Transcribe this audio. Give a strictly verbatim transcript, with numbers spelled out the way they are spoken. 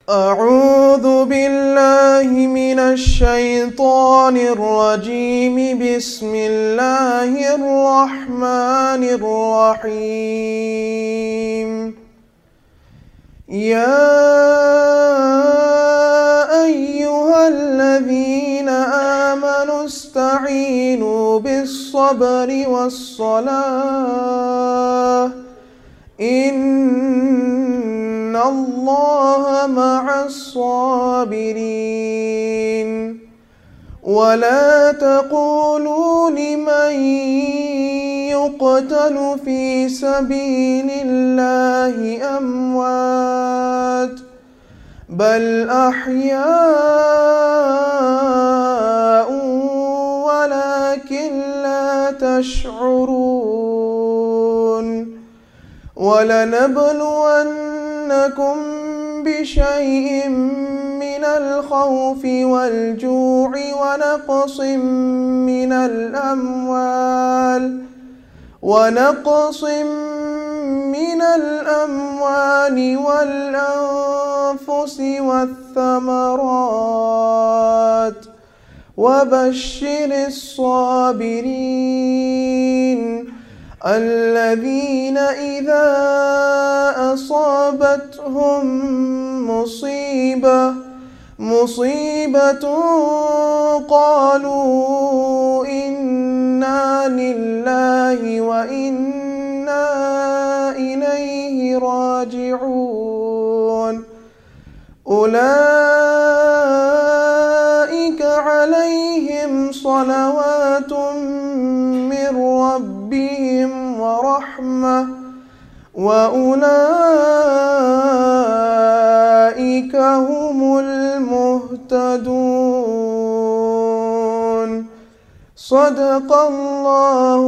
أعوذ بالله من الشيطان الرجيم. بسم الله الرحمن الرحيم. يا أيها الذين آمنوا استعينوا بالصبر والصلاة إن الله مع الصابرين. ولا تقولوا لمن يقتل في سبيل الله أموات بل أحياء ولكن لا تشعرون. ولنبلونكم بشيء من الخوف والجوع ونقص من الأموال ونقص من الأموال والأنفس والثمرات وبشر الصابرين الذين إذا أصابتهم مصيبة مصيبة قالوا إنا لله وإنا إليه راجعون. أولئك عليهم صلوات من ربهم ورحمة وأولئك هم المهتدون. صدق الله